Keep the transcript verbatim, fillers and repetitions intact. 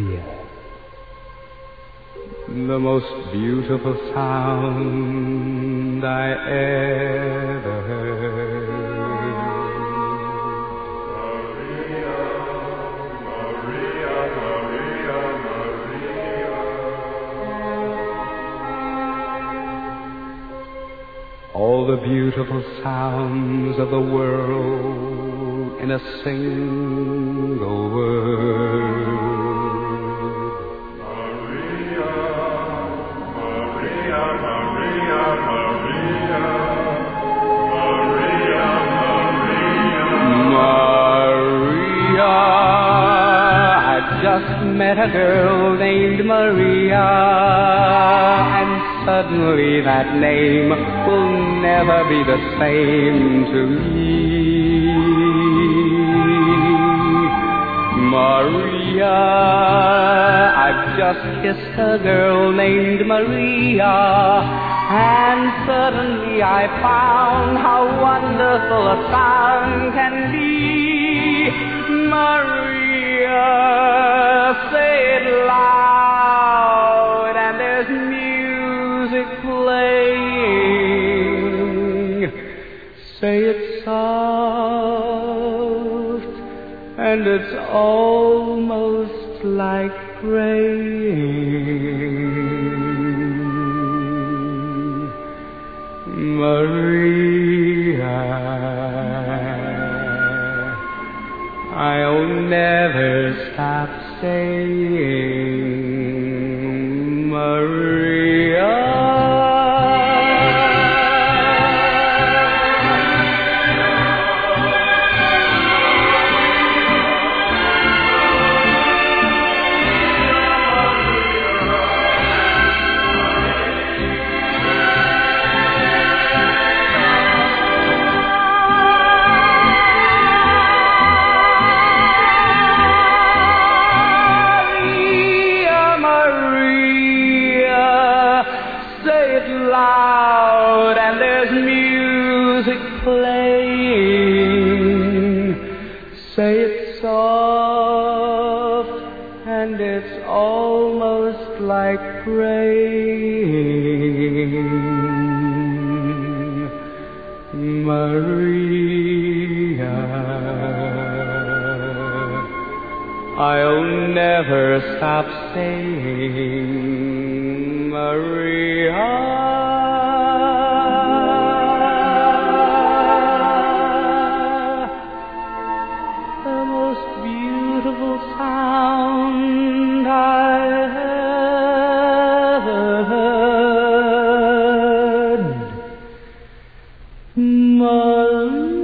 Maria, the most beautiful sound I ever heard. Maria, Maria, Maria, Maria. All the beautiful sounds of the world in a single word. Maria, Maria, Maria, Maria. Maria, Maria. Maria, I just met a girl named Maria, and suddenly that name will never be the same to me. Maria, I've just kissed a girl named Maria, and suddenly I found how wonderful a sound can be. Maria, say it loud, and there's music playing. Say it soft, and it's almost like praying. Maria, I'll never stop saying Maria. Loud, and there's music playing. Say it soft, and it's almost like praying. Maria, I'll never stop saying Maria. Sound I ever heard, Maria.